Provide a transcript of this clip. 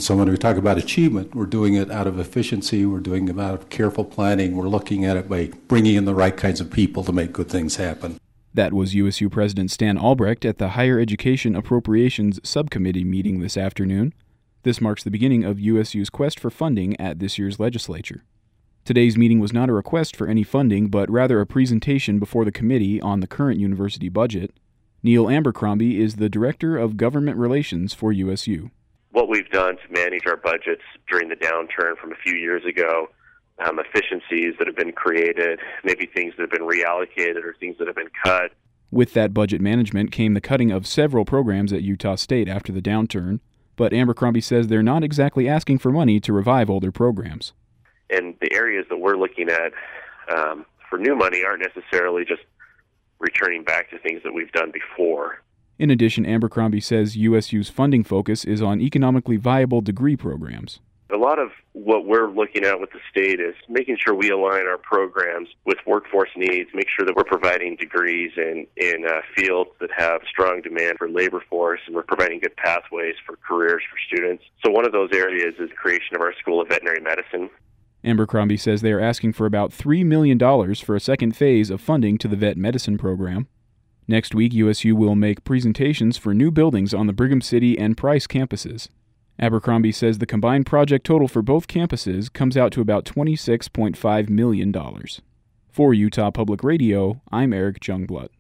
So when we talk about achievement, we're doing it out of efficiency, we're doing it out of careful planning, we're looking at it by bringing in the right kinds of people to make good things happen. That was USU President Stan Albrecht at the Higher Education Appropriations Subcommittee meeting this afternoon. This marks the beginning of USU's quest for funding at this year's legislature. Today's meeting was not a request for any funding, but rather a presentation before the committee on the current university budget. Neil Abercrombie is the Director of Government Relations for USU. What we've done to manage our budgets during the downturn from a few years ago, efficiencies that have been created, maybe things that have been reallocated or things that have been cut. With that budget management came the cutting of several programs at Utah State after the downturn, but Abercrombie says they're not exactly asking for money to revive older programs. And the areas that we're looking at for new money aren't necessarily just returning back to things that we've done before. In addition, Abercrombie says USU's funding focus is on economically viable degree programs. A lot of what we're looking at with the state is making sure we align our programs with workforce needs, make sure that we're providing degrees in fields that have strong demand for labor force, and we're providing good pathways for careers for students. So one of those areas is the creation of our School of Veterinary Medicine. Abercrombie says they are asking for about $3 million for a second phase of funding to the vet medicine program. Next week, USU will make presentations for new buildings on the Brigham City and Price campuses. Abercrombie says the combined project total for both campuses comes out to about $26.5 million. For Utah Public Radio, I'm Eric Jungblut.